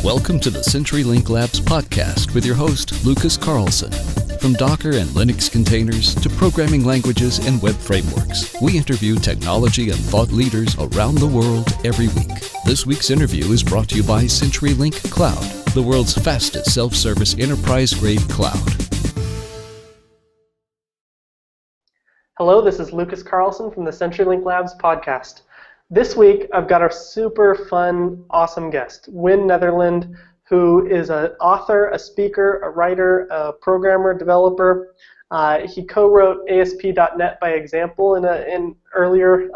Welcome to the CenturyLink Labs podcast with your host, Lucas Carlson. From Docker and Linux containers to programming languages and web frameworks, we interview technology and thought leaders around the world every week. This week's interview is brought to you by CenturyLink Cloud, the world's fastest self-service enterprise-grade cloud. Hello, this is Lucas Carlson from the CenturyLink Labs podcast. This week, I've got a super fun, awesome guest, Win Netherland, who is an author, a speaker, a writer, a programmer, developer. He co-wrote ASP.NET by example in earlier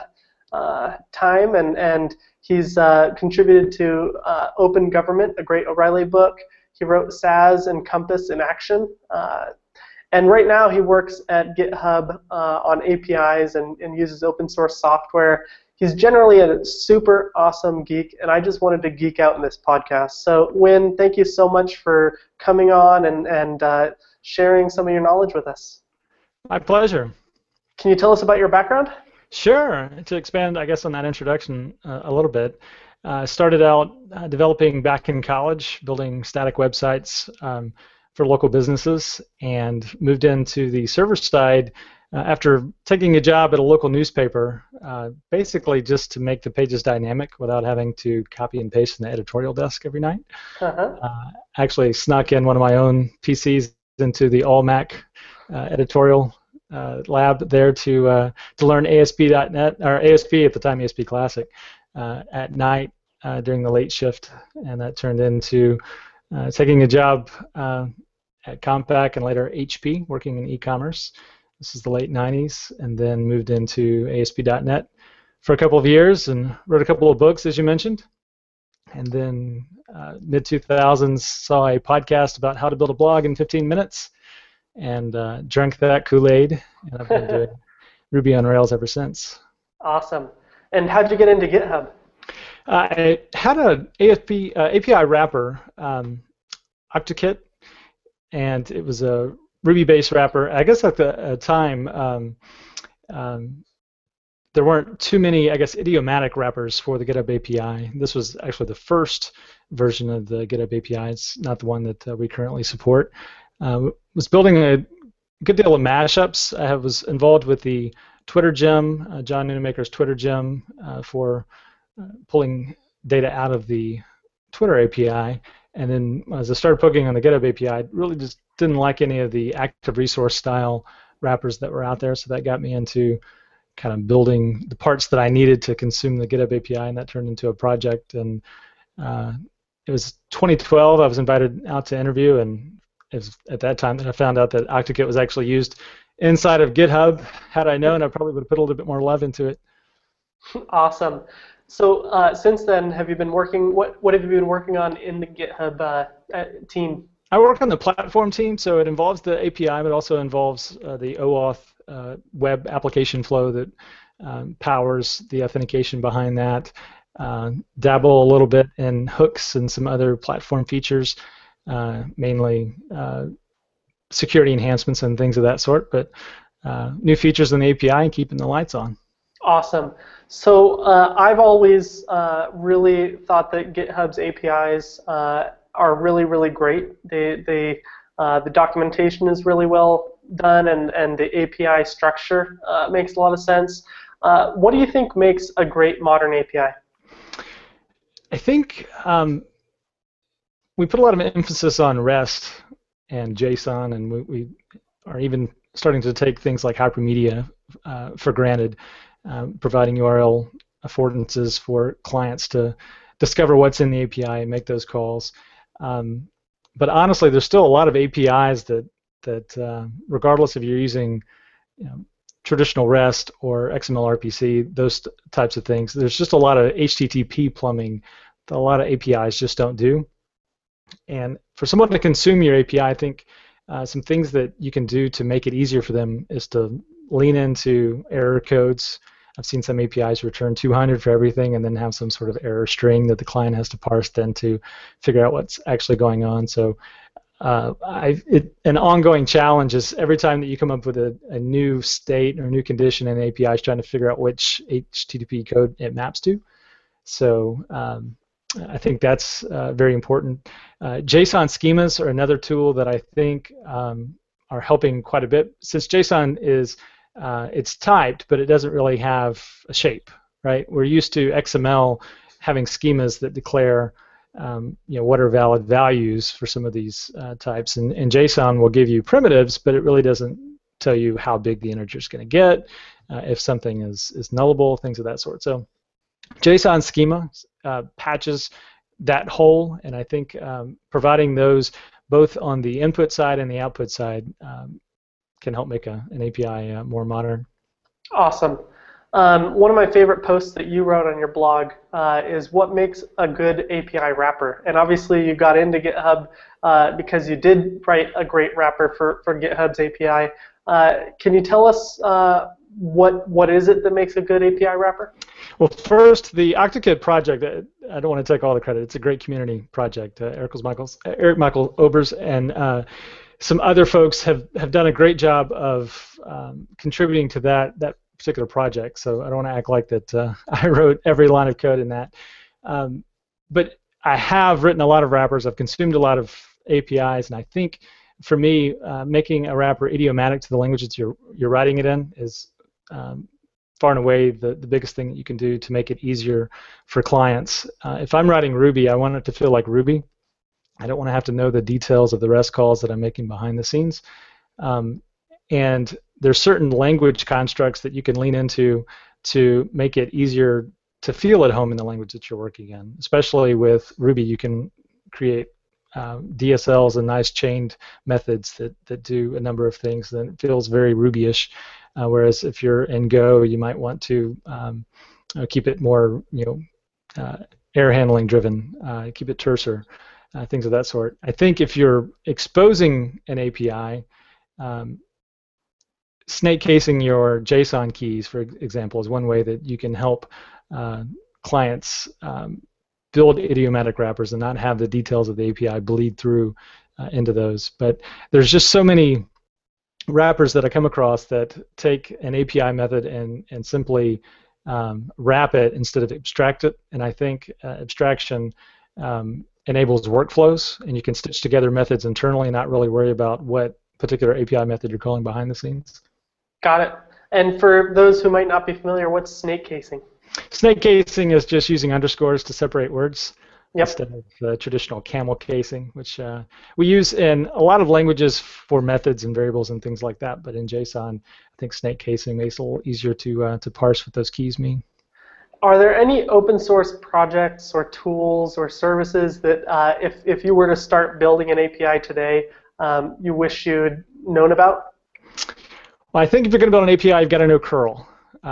time, and he's contributed to Open Government, a great O'Reilly book. He wrote SAS and Compass in Action. And right now he works at GitHub on APIs and uses open source software. He's generally a super awesome geek, and I just wanted to geek out in this podcast. So, Win, thank you so much for coming on and sharing some of your knowledge with us. My pleasure. Can you tell us about your background? Sure. To expand, I guess, on that introduction a little bit, I started out developing back in college, building static websites for local businesses, and moved into the server side after taking a job at a local newspaper, basically just to make the pages dynamic without having to copy and paste in the editorial desk every night. Actually snuck in one of my own PCs into the all-Mac editorial lab there to learn ASP.NET, or ASP at the time, ASP Classic, at night during the late shift, and that turned into taking a job at Compaq and later HP, working in e-commerce. This is the late 90s, and then moved into ASP.NET for a couple of years and wrote a couple of books, as you mentioned. And then mid-2000s saw a podcast about how to build a blog in 15 minutes and drank that Kool-Aid, and I've been doing Ruby on Rails ever since. Awesome. And how'd you get into GitHub? I had an API wrapper, OctoKit, and it was a Ruby-based wrapper. I guess at the time, there weren't too many, I guess, idiomatic wrappers for the GitHub API. This was actually the first version of the GitHub API. It's not the one that we currently support. Was building a good deal of mashups. I was involved with the Twitter gem, John Nunemaker's Twitter gem, for pulling data out of the Twitter API. And then as I started poking on the GitHub API, I really just didn't like any of the active resource style wrappers that were out there, so that got me into kind of building the parts that I needed to consume the GitHub API, and that turned into a project. And it was 2012, I was invited out to interview, and it was at that time that I found out that OctoKit was actually used inside of GitHub. Had I known, I probably would have put a little bit more love into it. Awesome. So since then, have you been working? What have you been working on in the GitHub team? I work on the platform team, so it involves the API, but also involves the OAuth web application flow that powers the authentication behind that. Dabble a little bit in hooks and some other platform features, mainly security enhancements and things of that sort, but new features in the API and keeping the lights on. Awesome. So I've always really thought that GitHub's APIs are really, really great. The documentation is really well done, and the API structure makes a lot of sense. What do you think makes a great modern API? I think we put a lot of emphasis on REST and JSON, and we are even starting to take things like Hypermedia for granted, providing URL affordances for clients to discover what's in the API and make those calls. But honestly, there's still a lot of APIs that regardless if you're using traditional REST or XML RPC, those types of things, there's just a lot of HTTP plumbing that a lot of APIs just don't do. And for someone to consume your API, I think some things that you can do to make it easier for them is to lean into error codes. I've seen some APIs return 200 for everything and then have some sort of error string that the client has to parse then to figure out what's actually going on. So an ongoing challenge is every time that you come up with a new state or a new condition in an API is trying to figure out which HTTP code it maps to. So I think that's very important. JSON schemas are another tool that I think are helping quite a bit. Since JSON is it's typed, but it doesn't really have a shape, right? We're used to XML having schemas that declare what are valid values for some of these types, and JSON will give you primitives, but it really doesn't tell you how big the integer is going to get, if something is nullable, things of that sort. So JSON schema patches that hole, and I think providing those both on the input side and the output side can help make an API more modern. Awesome. One of my favorite posts that you wrote on your blog is what makes a good API wrapper. And obviously you got into GitHub because you did write a great wrapper for GitHub's API. Can you tell us what is it that makes a good API wrapper? Well, first, the OctoKit project, I don't want to take all the credit. It's a great community project. Eric Michael Obers and some other folks have done a great job of contributing to that particular project. So I don't want to act like that I wrote every line of code in that. But I have written a lot of wrappers. I've consumed a lot of APIs, and I think for me, making a wrapper idiomatic to the language that you're writing it in is far and away the biggest thing that you can do to make it easier for clients. If I'm writing Ruby, I want it to feel like Ruby. I don't want to have to know the details of the REST calls that I'm making behind the scenes. And there's certain language constructs that you can lean into to make it easier to feel at home in the language that you're working in. Especially with Ruby, you can create DSLs and nice chained methods that do a number of things that it feels very Ruby-ish. Whereas if you're in Go, you might want to keep it more, error handling driven, keep it terser, things of that sort. I think if you're exposing an API, snake casing your JSON keys, for example, is one way that you can help clients build idiomatic wrappers and not have the details of the API bleed through into those. But there's just so many wrappers that I come across that take an API method and simply wrap it instead of abstract it. And I think abstraction enables workflows, and you can stitch together methods internally and not really worry about what particular API method you're calling behind the scenes. Got it. And for those who might not be familiar, what's snake casing? Snake casing is just using underscores to separate words. Yep. Instead of the traditional camel casing, which we use in a lot of languages for methods and variables and things like that. But in JSON, I think snake casing makes it a little easier to parse what those keys mean. Are there any open source projects or tools or services that if you were to start building an API today, you wish you'd known about? Well, I think if you're going to build an API, you've got to know curl.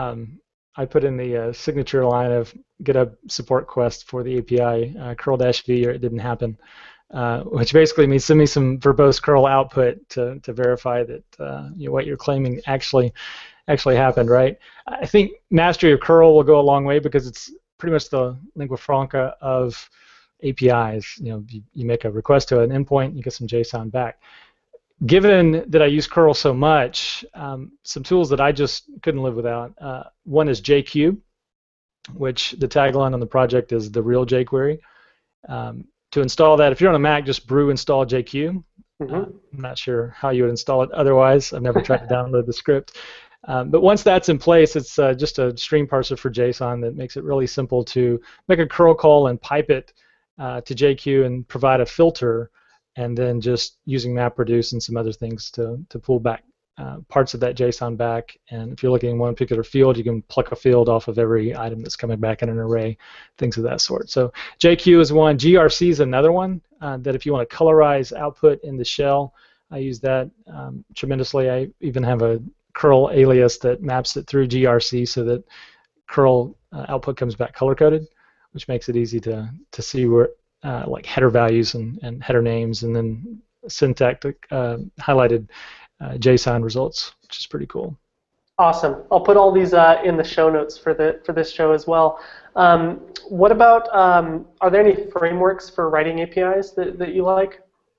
I put in the signature line of GitHub support quest for the API curl-v, or it didn't happen, which basically means send me some verbose curl output to verify that what you're claiming actually happened, right? I think mastery of curl will go a long way because it's pretty much the lingua franca of APIs. You make a request to an endpoint, you get some JSON back. Given that I use curl so much, some tools that I just couldn't live without. One is JQ, which the tagline on the project is the real jQuery. To install that, if you're on a Mac, just brew install JQ. Mm-hmm. I'm not sure how you would install it otherwise. I've never tried to download the script. But once that's in place, it's just a stream parser for JSON that makes it really simple to make a curl call and pipe it to JQ and provide a filter, and then just using MapReduce and some other things to pull back parts of that JSON back. And if you're looking in one particular field, you can pluck a field off of every item that's coming back in an array, things of that sort. So JQ is one. GRC is another one that if you want to colorize output in the shell, I use that tremendously. I even have a curl alias that maps it through GRC so that curl output comes back color-coded, which makes it easy to see where like header values and header names, and then syntactic highlighted JSON results, which is pretty cool. Awesome. I'll put all these in the show notes for this show as well. What about, are there any frameworks for writing APIs that you like?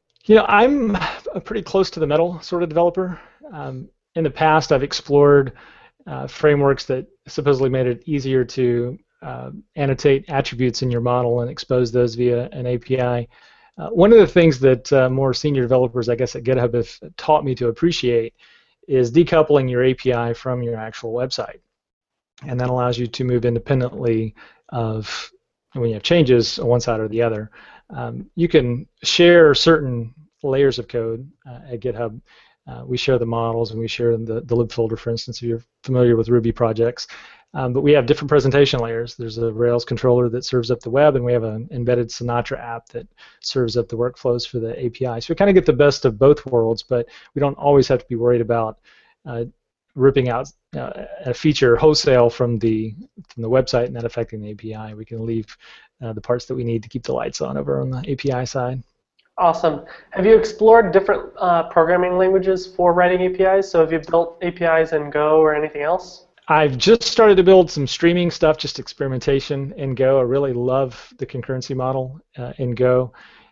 I'm a pretty close to the metal sort of developer. In the past, I've explored frameworks that supposedly made it easier to annotate attributes in your model and expose those via an API. One of the things that more senior developers, I guess, at GitHub have taught me to appreciate is decoupling your API from your actual website. And that allows you to move independently of when you have changes on one side or the other. You can share certain layers of code at GitHub. We share the models and we share the lib folder, for instance, if you're familiar with Ruby projects. But we have different presentation layers. There's a Rails controller that serves up the web, and we have an embedded Sinatra app that serves up the workflows for the API. So we kind of get the best of both worlds, but we don't always have to be worried about ripping out a feature wholesale from the website and that affecting the API. We can leave the parts that we need to keep the lights on over on the API side. Awesome. Have you explored different programming languages for writing APIs? So have you built APIs in Go or anything else? I've just started to build some streaming stuff, just experimentation in Go. I really love the concurrency model in Go.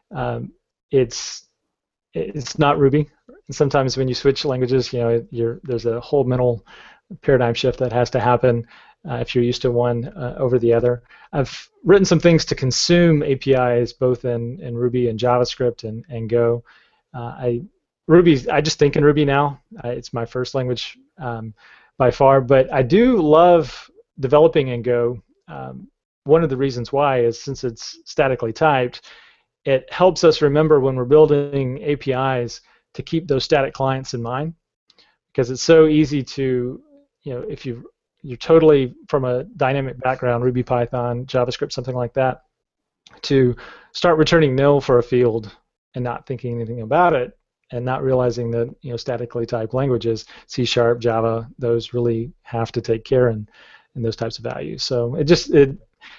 It's not Ruby. Sometimes when you switch languages, there's a whole mental paradigm shift that has to happen if you're used to one over the other. I've written some things to consume APIs both in Ruby and JavaScript and Go. I just think in Ruby now. It's my first language by far, but I do love developing in Go. One of the reasons why is since it's statically typed, it helps us remember when we're building APIs to keep those static clients in mind, because it's so easy to, if you're totally from a dynamic background, Ruby, Python, JavaScript, something like that, to start returning nil for a field and not thinking anything about it, and not realizing that statically typed languages, C#, Java, those really have to take care in those types of values. So I guess the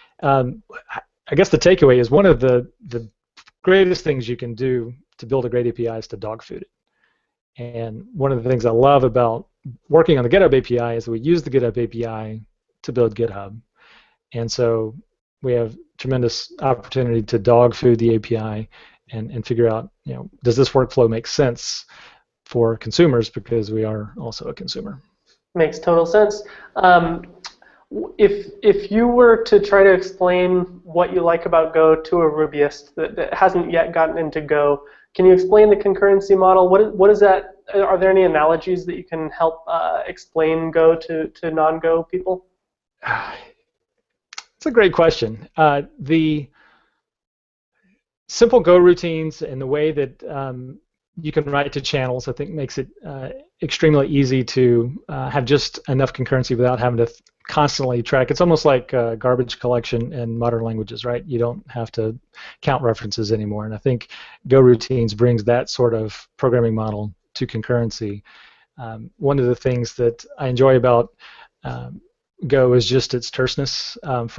takeaway is one of the greatest things you can do to build a great API is to dog food it. And one of the things I love about working on the GitHub API is that we use the GitHub API to build GitHub. And so we have tremendous opportunity to dog food the API and figure out, does this workflow make sense for consumers, because we are also a consumer. Makes total sense. If you were to try to explain what you like about Go to a Rubyist that hasn't yet gotten into Go, can you explain the concurrency model? What is that? Are there any analogies that you can help explain Go to non-Go people? It's a great question. The simple Go routines and the way that you can write to channels, I think, makes it extremely easy to have just enough concurrency without having to constantly track. It's almost like garbage collection in modern languages, right? You don't have to count references anymore. And I think Go routines brings that sort of programming model to concurrency. One of the things that I enjoy about Go is just its terseness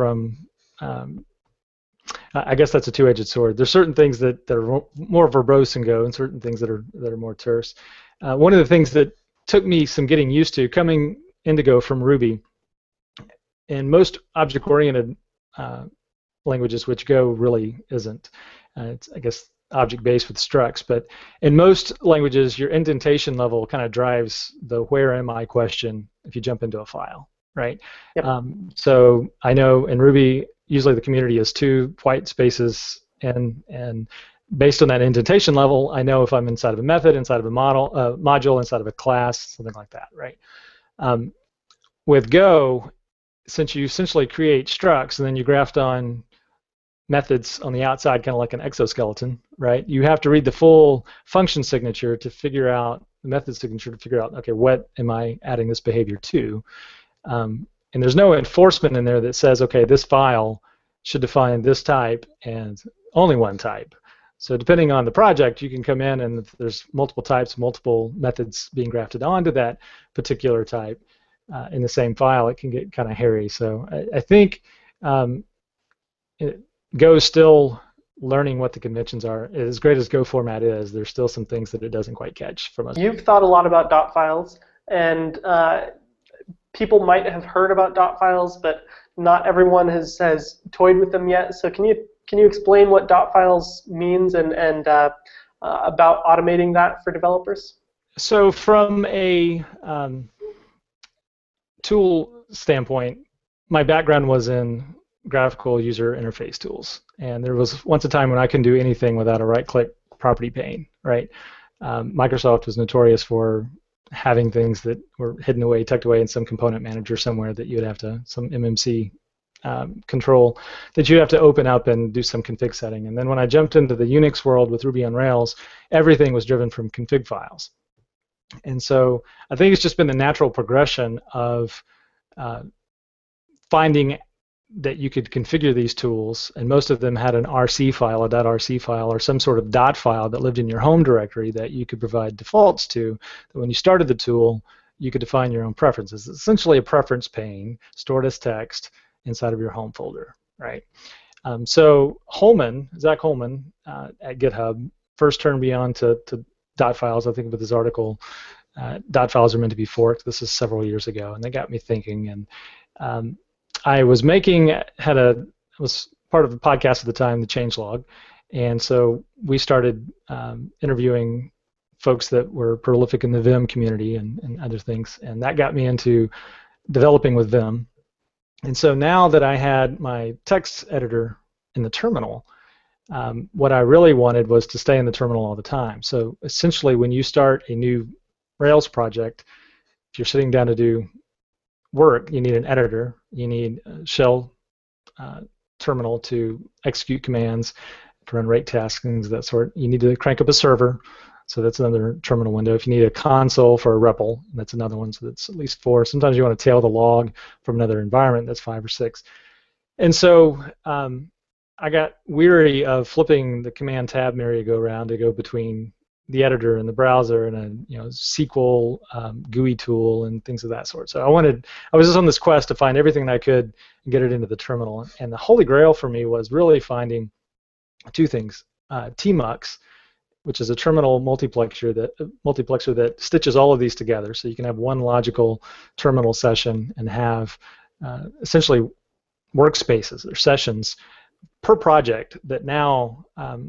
I guess that's a two-edged sword. There's certain things that are more verbose in Go and certain things that are more terse. One of the things that took me some getting used to coming into Go from Ruby, in most object-oriented languages, which Go really isn't, it's, I guess, object-based with structs, but in most languages, your indentation level kind of drives the where am I question if you jump into a file, right? Yep. So I know in Ruby, usually the community is 2 white spaces, and based on that indentation level, I know if I'm inside of a method, inside of a module, inside of a class, something like that, right? With Go, since you essentially create structs and then you graft on methods on the outside, kind of like an exoskeleton, right? You have to read the full function signature to figure out the method signature to figure out, okay, what am I adding this behavior to? And there's no enforcement in there that says, okay, this file should define this type and only one type. So depending on the project, you can come in and if there's multiple types, multiple methods being grafted onto that particular type in the same file, it can get kind of hairy. So I think Go is still learning what the conventions are. As great as Go format is, there's still some things that it doesn't quite catch from us. You've thought a lot about dot files, and people might have heard about dot files, but not everyone has toyed with them yet. So can you explain what dot files means and about automating that for developers? So from a tool standpoint, my background was in graphical user interface tools. And there was once a time when I couldn't do anything without a right-click property pane, right? Microsoft was notorious for having things that were hidden away, tucked away in some component manager somewhere that you would have to, some MMC control that you'd have to open up and do some config setting. And then when I jumped into the Unix world with Ruby on Rails, everything was driven from config files. And so I think it's just been the natural progression of finding that you could configure these tools, and most of them had an RC file, a .rc file, or some sort of dot file that lived in your home directory that you could provide defaults to. That when you started the tool, you could define your own preferences. It's essentially a preference pane stored as text inside of your home folder, right? So Zach Holman at GitHub first turned me on to dot files. I think with his article, dot files are meant to be forked. This is several years ago, and they got me thinking. And I was was part of the podcast at the time, the Changelog, and so we started interviewing folks that were prolific in the Vim community and other things, and that got me into developing with Vim. And so now that I had my text editor in the terminal, what I really wanted was to stay in the terminal all the time. So essentially, when you start a new Rails project, if you're sitting down to do work, you need an editor, you need a shell terminal to execute commands, to run rate tasks, things of that sort. You need to crank up a server, so that's another terminal window. If you need a console for a REPL, that's another one, so that's at least 4. Sometimes you want to tail the log from another environment, that's 5 or 6. And so I got weary of flipping the command tab merry-go-round to go between the editor and the browser and a SQL GUI tool and things of that sort. So I was just on this quest to find everything that I could and get it into the terminal. And the holy grail for me was really finding two things: tmux, which is a terminal multiplexer that stitches all of these together, so you can have one logical terminal session and have essentially workspaces or sessions per project that now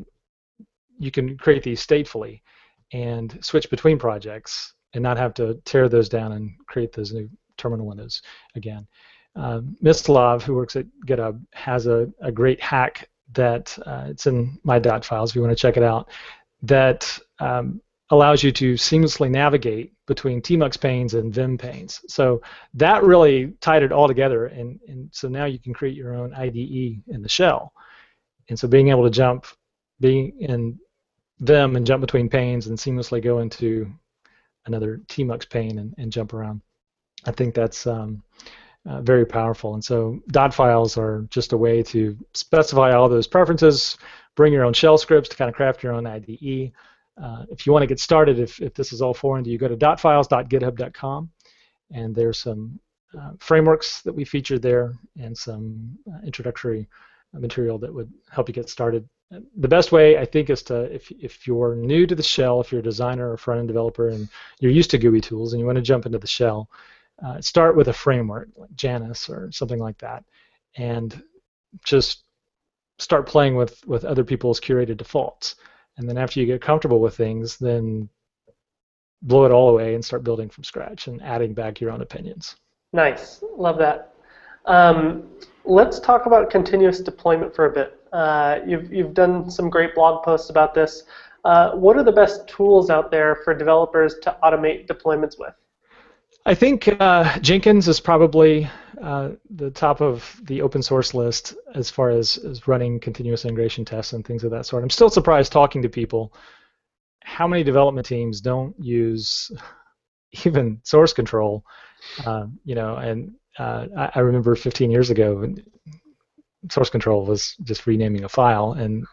you can create these statefully and switch between projects and not have to tear those down and create those new terminal windows again. Mislav, who works at GitHub, has a great hack that it's in my dot files if you want to check it out, that allows you to seamlessly navigate between tmux panes and Vim panes. So that really tied it all together, and so now you can create your own IDE in the shell. And so being able to being in Vim and jump between panes and seamlessly go into another tmux pane and jump around, I think that's very powerful. And so dot files are just a way to specify all those preferences, bring your own shell scripts to kind of craft your own IDE. If you want to get started, if this is all foreign to you, go to dotfiles.github.com, and there's some frameworks that we featured there and some introductory material that would help you get started. The best way, I think, is to, if you're new to the shell, if you're a designer or front-end developer and you're used to GUI tools and you want to jump into the shell, start with a framework like Janus or something like that, and just start playing with other people's curated defaults. And then after you get comfortable with things, then blow it all away and start building from scratch and adding back your own opinions. Nice. Love that. Let's talk about continuous deployment for a bit. You've done some great blog posts about this. What are the best tools out there for developers to automate deployments with? I think Jenkins is probably the top of the open source list as far as running continuous integration tests and things of that sort. I'm still surprised talking to people how many development teams don't use even source control. I remember 15 years ago, source control was just renaming a file, and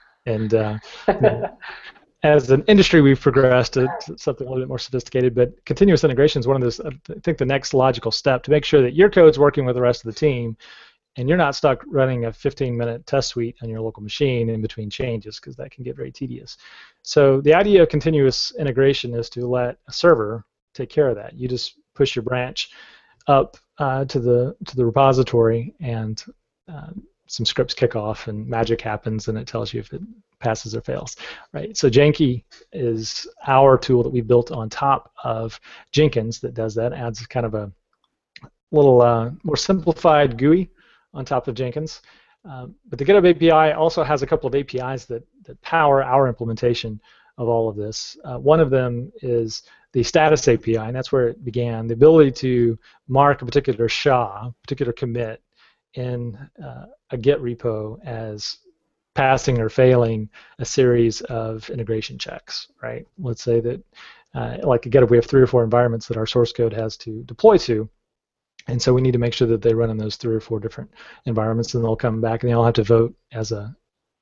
as an industry, we've progressed to something a little bit more sophisticated, but continuous integration is one of those, I think, the next logical step to make sure that your code's working with the rest of the team, and you're not stuck running a 15-minute test suite on your local machine in between changes, because that can get very tedious. So the idea of continuous integration is to let a server take care of that. You just push your branch up to the repository, and some scripts kick off, and magic happens, and it tells you if it passes or fails, right? So Janky is our tool that we built on top of Jenkins that does that, adds kind of a little more simplified GUI on top of Jenkins. But the GitHub API also has a couple of APIs that power our implementation of all of this. One of them is the status API, and that's where it began. The ability to mark a particular SHA, particular commit, in a Git repo as passing or failing a series of integration checks, right? Let's say that, like at GitHub, we have 3 or 4 environments that our source code has to deploy to, and so we need to make sure that they run in those 3 or 4 different environments, and they'll come back and they all have to vote as a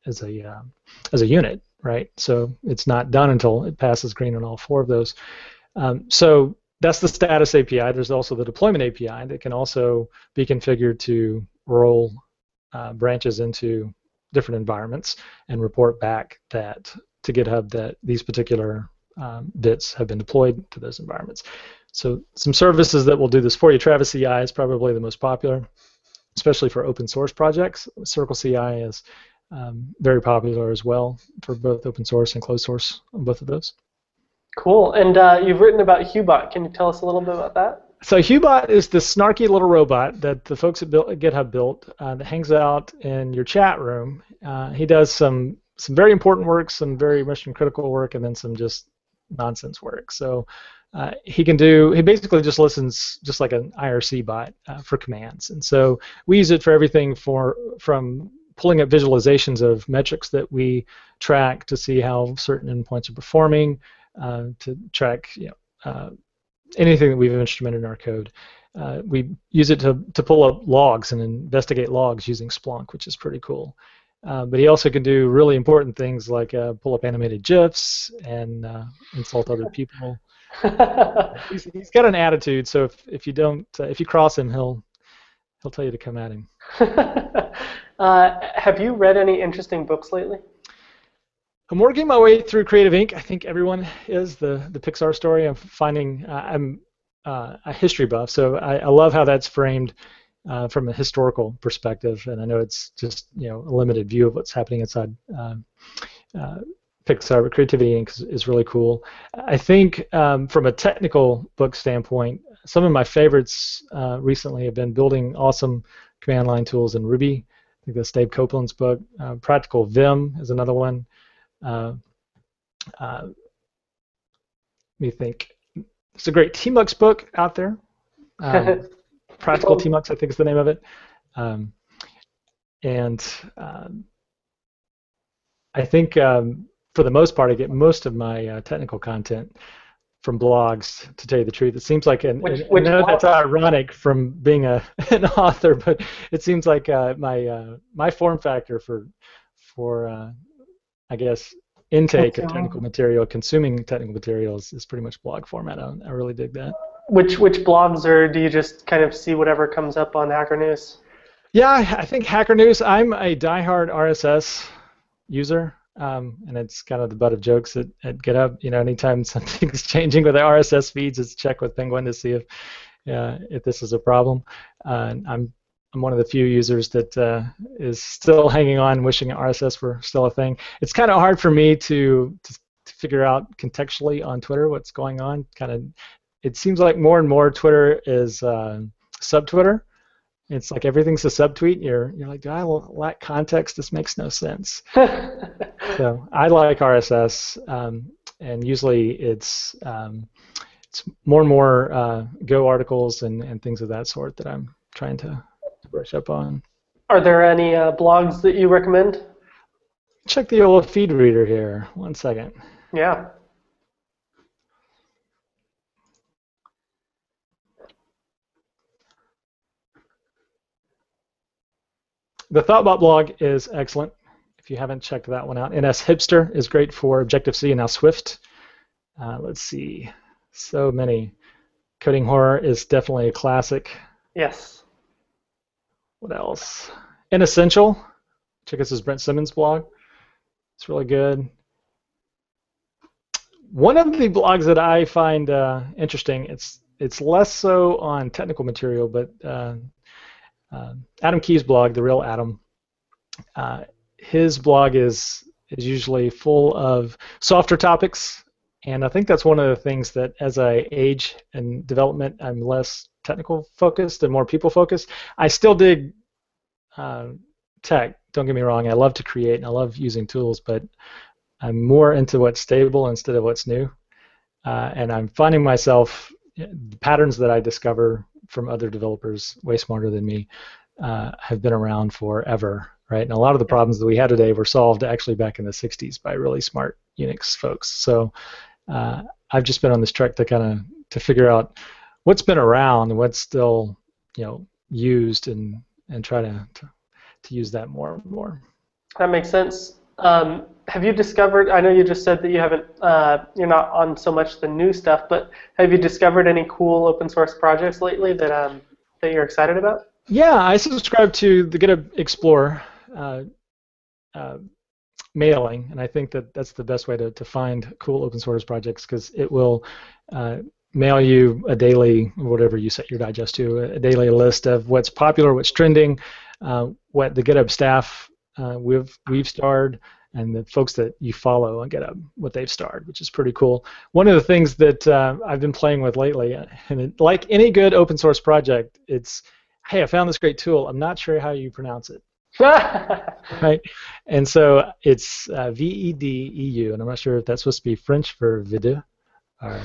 unit, right? So it's not done until it passes green on all 4 of those. So that's the status API. There's also the deployment API that can also be configured to roll branches into different environments and report back that to GitHub that these particular bits have been deployed to those environments. So some services that will do this for you. Travis CI is probably the most popular, especially for open source projects. Circle CI is very popular as well for both open source and closed source on both of those. Cool. And you've written about Hubot. Can you tell us a little bit about that? So Hubot is the snarky little robot that the folks at GitHub built that hangs out in your chat room. He does some very important work, some very mission critical work, and then some just nonsense work. So he basically just listens just like an IRC bot for commands. And so we use it for everything from pulling up visualizations of metrics that we track to see how certain endpoints are performing, to track anything that we've instrumented in our code. We use it to pull up logs and investigate logs using Splunk, which is pretty cool. But he also can do really important things like pull up animated GIFs and insult other people. He's got an attitude, so if you cross him, he'll tell you to come at him. Have you read any interesting books lately? I'm working my way through Creative Inc. I think everyone is the Pixar story. I'm a history buff, so I love how that's framed from a historical perspective, and I know it's just a limited view of what's happening inside Pixar, but Creativity Inc. is really cool. I think from a technical book standpoint, some of my favorites recently have been building awesome command line tools in Ruby. I think that's Dave Copeland's book. Practical Vim is another one. Let me think. There's a great Tmux book out there. Practical Tmux, I think is the name of it. I think for the most part, I get most of my technical content from blogs, to tell you the truth. It seems like, I know that's ironic from being an author, but it seems like my form factor for I guess, intake of technical material, consuming technical materials is pretty much blog format. I really dig that. Which blogs, or do you just kind of see whatever comes up on Hacker News? Yeah, I think Hacker News. I'm a diehard RSS user, and it's kind of the butt of jokes at GitHub. Anytime something's changing with the RSS feeds, it's check with Penguin to see if this is a problem. I'm one of the few users that is still hanging on, wishing RSS were still a thing. It's kind of hard for me to figure out contextually on Twitter what's going on. It seems like more and more Twitter is sub-Twitter. It's like everything's a subtweet. You're like, do I lack context? This makes no sense. So I like RSS, and usually it's more and more Go articles and things of that sort that I'm trying to brush up on. Are there any blogs that you recommend? Check the old feed reader here. 1 second. Yeah. The Thoughtbot blog is excellent. If you haven't checked that one out. NS Hipster is great for Objective-C and now Swift. Let's see. So many. Coding Horror is definitely a classic. Yes. What else? Inessential. Check this as Brent Simmons' blog. It's really good. One of the blogs that I find interesting, it's less so on technical material, but Adam Key's blog, The Real Adam, his blog is usually full of softer topics, and I think that's one of the things that as I age in development, I'm less technical focused and more people focused. I still dig tech. Don't get me wrong. I love to create and I love using tools, but I'm more into what's stable instead of what's new. And I'm finding myself, the patterns that I discover from other developers way smarter than me have been around forever, right? And a lot of the problems that we had today were solved actually back in the 60s by really smart Unix folks. So I've just been on this trek to figure out what's been around and what's still, used and try to use that more and more. That makes sense. Have you discovered, I know you just said that you haven't, you're not on so much the new stuff, but have you discovered any cool open source projects lately that you're excited about? Yeah, I subscribe to the GitHub Explorer mailing, and I think that that's the best way to find cool open source projects, because it will mail you a daily, whatever you set your digest to, a daily list of what's popular, what's trending, what the GitHub staff we've starred, and the folks that you follow on GitHub, what they've starred, which is pretty cool. One of the things that I've been playing with lately, and like any good open source project, it's, hey, I found this great tool. I'm not sure how you pronounce it. Right? And so it's VEDEU, and I'm not sure if that's supposed to be French for vidéo or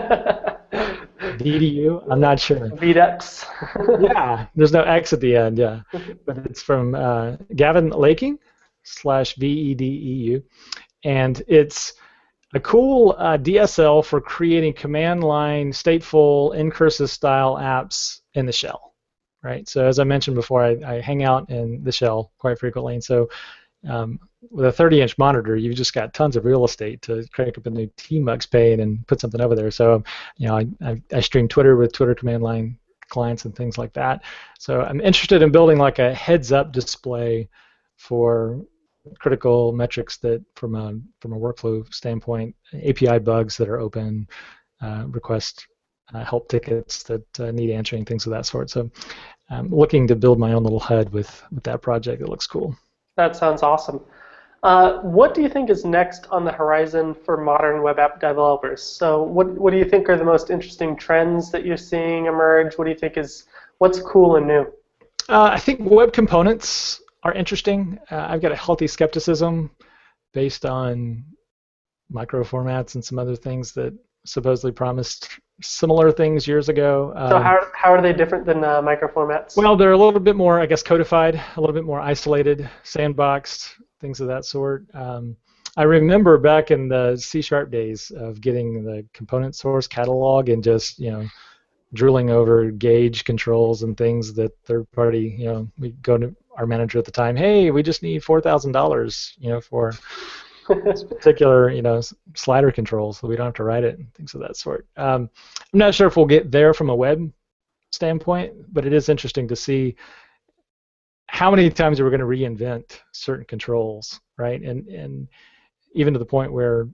VEDU. I'm not sure. VDEX. Yeah, there's no X at the end, yeah. But it's from Gavin Laking /VEDEU, and it's a cool DSL for creating command line stateful incursive style apps in the shell, right? So as I mentioned before, I hang out in the shell quite frequently, and so with a 30-inch monitor, you've just got tons of real estate to crank up a new tmux pane and put something over there. So I stream Twitter with Twitter command line clients and things like that. So I'm interested in building like a heads-up display for critical metrics that from a workflow standpoint, API bugs that are open, request help tickets that need answering, things of that sort. So I'm looking to build my own little HUD with that project. It looks cool. That sounds awesome. What do you think is next on the horizon for modern web app developers? So what do you think are the most interesting trends that you're seeing emerge? What do you think what's cool and new? I think web components are interesting. I've got a healthy skepticism based on micro formats and some other things that supposedly promised similar things years ago. So how are they different than micro formats? Well, they're a little bit more, I guess, codified, a little bit more isolated, sandboxed, things of that sort. I remember back in the C# days of getting the component source catalog and just, drooling over gauge controls and things that third party, we go to our manager at the time, hey, we just need $4,000, for this particular, slider control, so we don't have to write it and things of that sort. I'm not sure if we'll get there from a web standpoint, but it is interesting to see how many times are we going to reinvent certain controls, right? And even to the point where,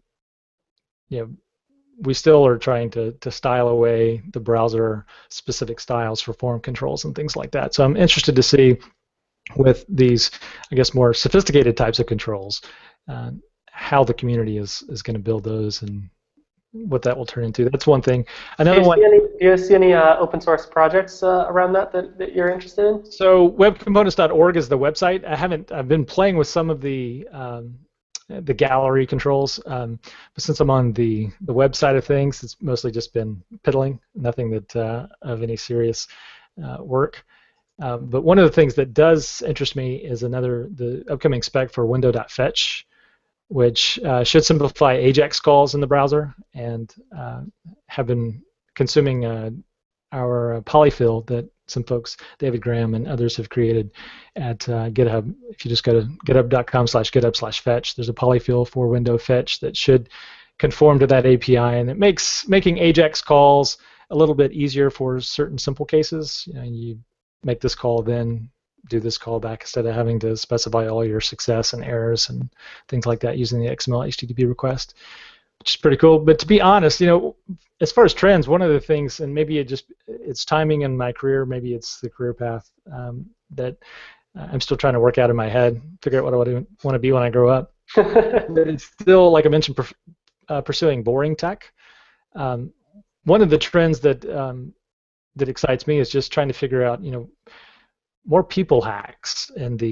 we still are trying to style away the browser-specific styles for form controls and things like that. So I'm interested to see with these, I guess, more sophisticated types of controls, how the community is going to build those and what that will turn into. That's one thing. Another one. Do you see any open source projects around that you're interested in? So webcomponents.org is the website. I've been playing with some of the gallery controls, but since I'm on the web side of things, it's mostly just been piddling, nothing that of any serious work. But one of the things that does interest me is the upcoming spec for window.fetch, which should simplify AJAX calls in the browser, and have been consuming our polyfill that some folks, David Graham and others, have created at GitHub. If you just go to github.com/github/fetch, there's a polyfill for window fetch that should conform to that API, and it makes making AJAX calls a little bit easier for certain simple cases. You make this call, then do this callback instead of having to specify all your success and errors and things like that using the XML HTTP request, which is pretty cool. But to be honest, as far as trends, one of the things, and maybe it's timing in my career, maybe it's the career path that I'm still trying to work out in my head, figure out what I want to be when I grow up. But it's still, like I mentioned, pursuing boring tech. One of the trends that excites me is just trying to figure out, more people hacks in the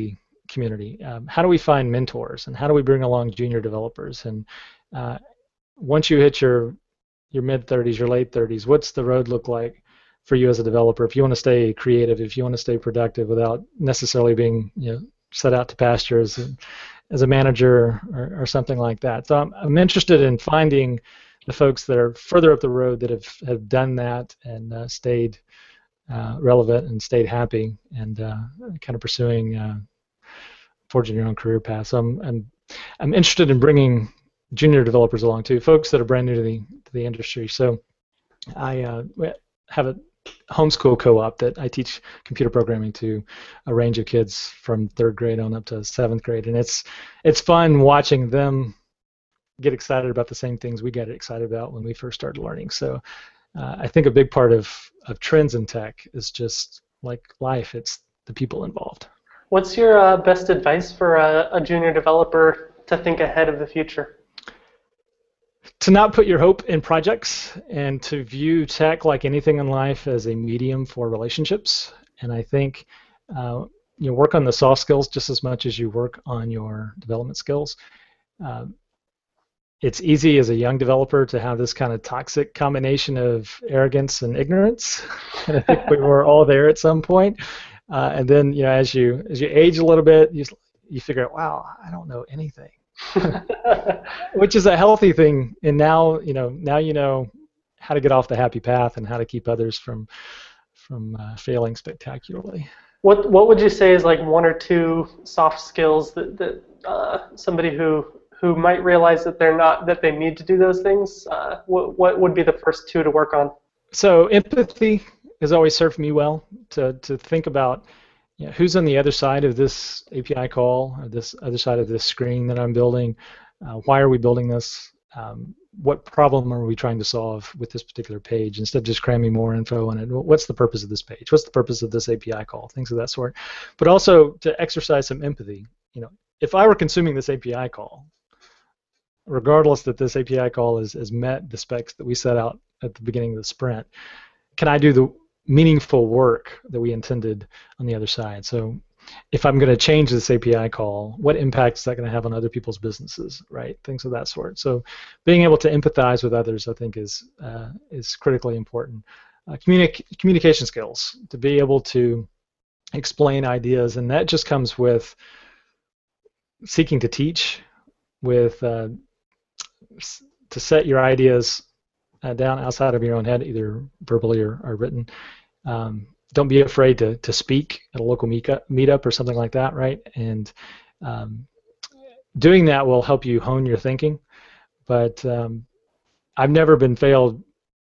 community? How do we find mentors, and how do we bring along junior developers? And once you hit your mid-30s, your late 30s, what's the road look like for you as a developer? If you want to stay creative, if you want to stay productive without necessarily being set out to pasture as a manager or something like that. So I'm interested in finding the folks that are further up the road that have done that and stayed relevant and stayed happy and kind of pursuing forging your own career path. So I'm interested in bringing junior developers along too, folks that are brand new to the industry. So I have a homeschool co-op that I teach computer programming to a range of kids from 3rd grade on up to 7th grade, and it's fun watching them get excited about the same things we get excited about when we first started learning. So I think a big part of trends in tech is just like life, it's the people involved. What's your best advice for a junior developer to think ahead of the future? To not put your hope in projects and to view tech like anything in life as a medium for relationships. And I think you work on the soft skills just as much as you work on your development skills. It's easy as a young developer to have this kind of toxic combination of arrogance and ignorance. And I think we were all there at some point. And then as you age a little bit, you figure out, wow, I don't know anything. Which is a healthy thing, and now you know how to get off the happy path and how to keep others from failing spectacularly. What would you say is like one or two soft skills that somebody who might realize that they need to do those things? What would be the first two to work on? So empathy has always served me well, to think about who's on the other side of this API call, or this other side of this screen that I'm building? Why are we building this? What problem are we trying to solve with this particular page? Instead of just cramming more info on it, what's the purpose of this page? What's the purpose of this API call? Things of that sort. But also to exercise some empathy. If I were consuming this API call, regardless that this API call has met the specs that we set out at the beginning of the sprint, can I do the meaningful work that we intended on the other side? So if I'm going to change this API call, what impact is that going to have on other people's businesses, right? Things of that sort. So being able to empathize with others, I think, is critically important. Communication skills, to be able to explain ideas, and that just comes with seeking to teach, with to set your ideas down outside of your own head, either verbally or written. Don't be afraid to speak at a local meetup or something like that, right? And doing that will help you hone your thinking. But I've never been failed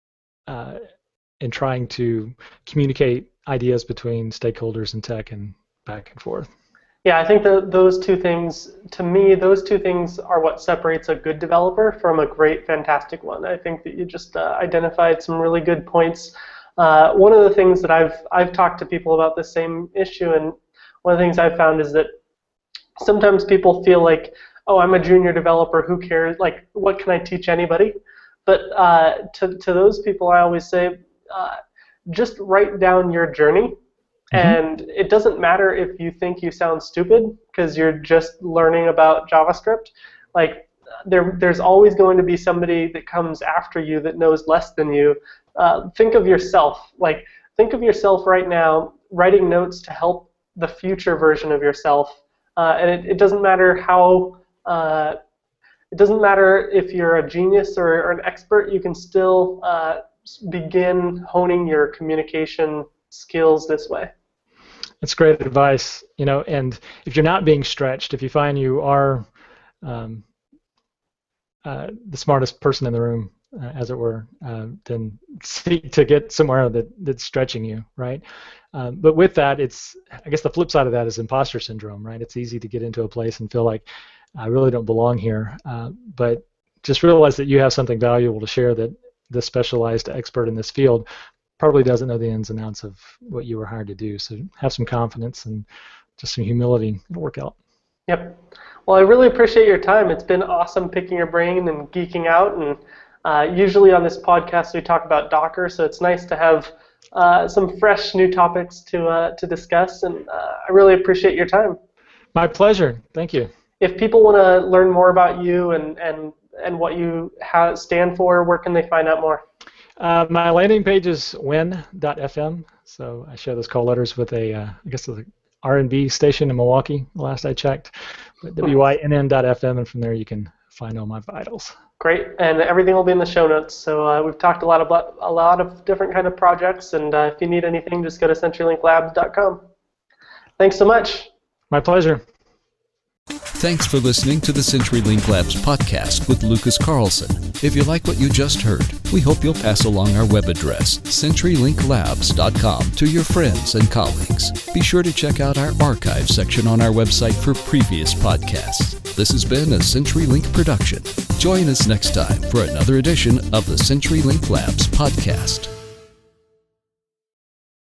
in trying to communicate ideas between stakeholders in tech and back and forth. Yeah, I think those two things, to me, those two things are what separates a good developer from a great, fantastic one. I think that you just identified some really good points. One of the things that I've talked to people about the same issue, and one of the things I've found is that sometimes people feel like, oh, I'm a junior developer, who cares? Like, what can I teach anybody? But to those people, I always say, just write down your journey. And it doesn't matter if you think you sound stupid because you're just learning about JavaScript. Like, there's always going to be somebody that comes after you that knows less than you. Think of yourself. Like, think of yourself right now writing notes to help the future version of yourself. And it doesn't matter how. It doesn't matter if you're a genius or an expert. You can still begin honing your communication skills this way. That's great advice, and if you're not being stretched, if you find you are the smartest person in the room, as it were, then seek to get somewhere that's stretching you, right? But with that, I guess the flip side of that is imposter syndrome, right? It's easy to get into a place and feel like I really don't belong here, but just realize that you have something valuable to share that the specialized expert in this field probably doesn't know the ins and outs of what you were hired to do. So have some confidence and just some humility. It'll work out. Yep. Well, I really appreciate your time. It's been awesome picking your brain and geeking out. And usually on this podcast we talk about Docker, so it's nice to have some fresh new topics to discuss. And I really appreciate your time. My pleasure. Thank you. If people want to learn more about you and what you stand for, where can they find out more? My landing page is win.fm. So I share those call letters with a R&B station in Milwaukee, last I checked. But wynn.fm, and from there you can find all my vitals. Great, and everything will be in the show notes. So we've talked a lot of different kind of projects, and if you need anything, just go to CenturyLinkLabs.com. Thanks so much. My pleasure. Thanks for listening to the CenturyLink Labs podcast with Lucas Carlson. If you like what you just heard, we hope you'll pass along our web address, CenturyLinkLabs.com, to your friends and colleagues. Be sure to check out our archive section on our website for previous podcasts. This has been a CenturyLink production. Join us next time for another edition of the CenturyLink Labs podcast.